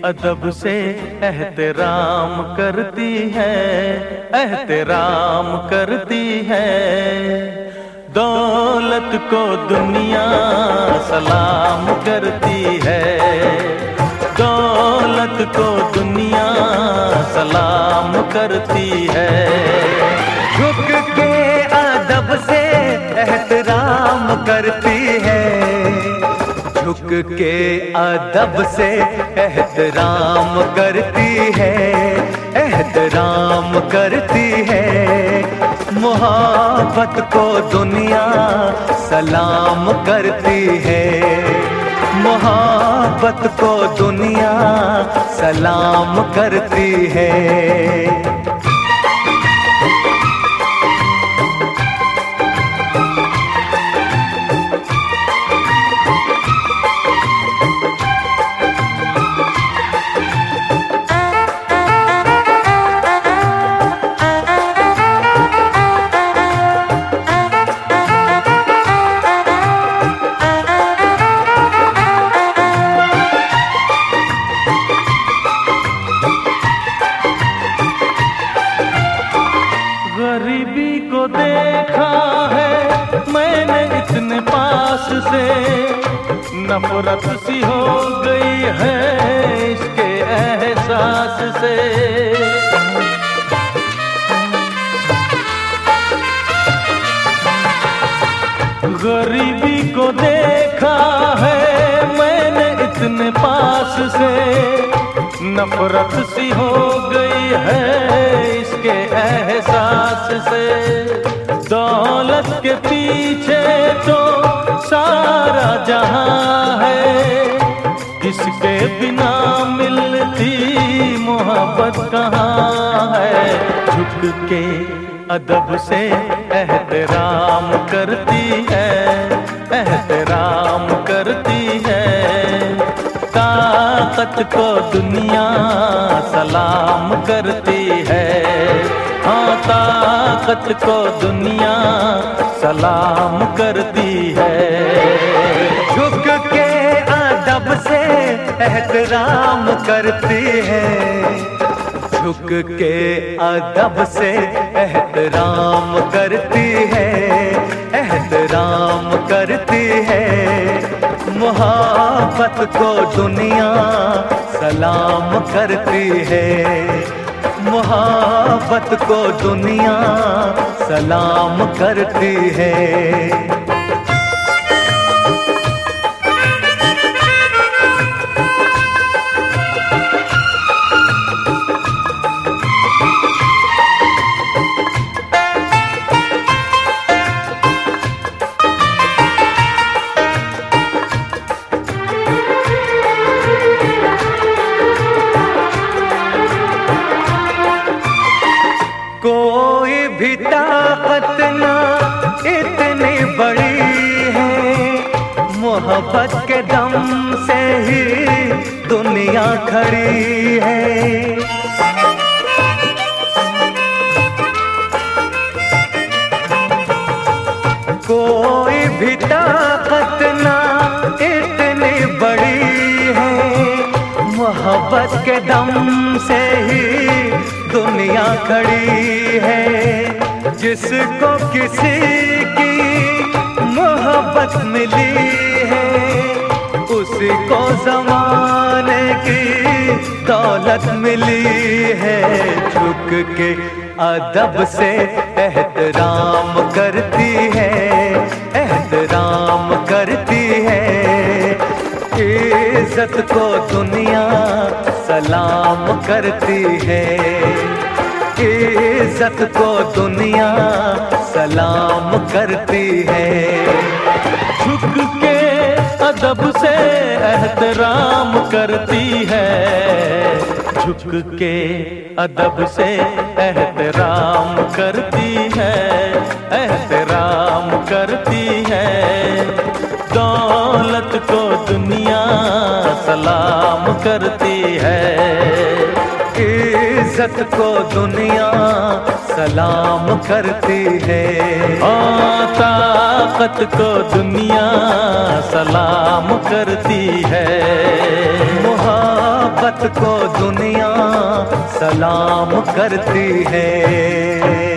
अदब से एहतराम करती है, एहतराम करती है। दौलत को दुनिया सलाम करती है, दौलत को दुनिया सलाम करती है। झुक के अदब से एहतराम करती है, झुक के अदब से एहतराम करती है, एहतराम करती है। मोहब्बत को दुनिया सलाम करती है, मोहब्बत को दुनिया सलाम करती है। गरीबी को देखा है मैंने इतने पास से, नफरत सी हो गई है इसके एहसास से। गरीबी को देखा है मैंने इतने पास से, नफरत सी हो गई है इसके एहसास से। दौलत के पीछे तो सारा जहां है, इसके बिना मिलती मोहब्बत कहाँ है। झुक के अदब से एहतराम करती है, एहतराम करती है। ताकत को दुनिया सलाम करती है, हाँ ताकत को दुनिया सलाम करती है। झुक के अदब से एहतराम करती है, झुक के अदब से एहतराम करती है, एहतराम करती है। मोहब्बत को दुनिया सलाम करती है, मोहब्बत को दुनिया सलाम करती है। कोई भी ताकत ना इतनी बड़ी है, मोहब्बत के दम से ही दुनिया खड़ी है। कोई भी ताकत ना इतनी बड़ी है, मोहब्बत के दम से ही दुनिया खड़ी है। जिसको किसी की मोहब्बत मिली है, उसी को ज़माने की दौलत मिली है। झुक के अदब से एहतराम करती है, एहतराम करती है। इज्जत को दुनिया सलाम करती है, इज्जत को दुनिया सलाम करती है। झुक के अदब से एहतराम करती है, झुक के अदब से एहतराम करती है, एहतराम करती है। दौलत को दुनिया सलाम करती है, इज्जत को दुनिया सलाम करती है। ताकत को दुनिया सलाम करती है। मोहब्बत को दुनिया सलाम करती है।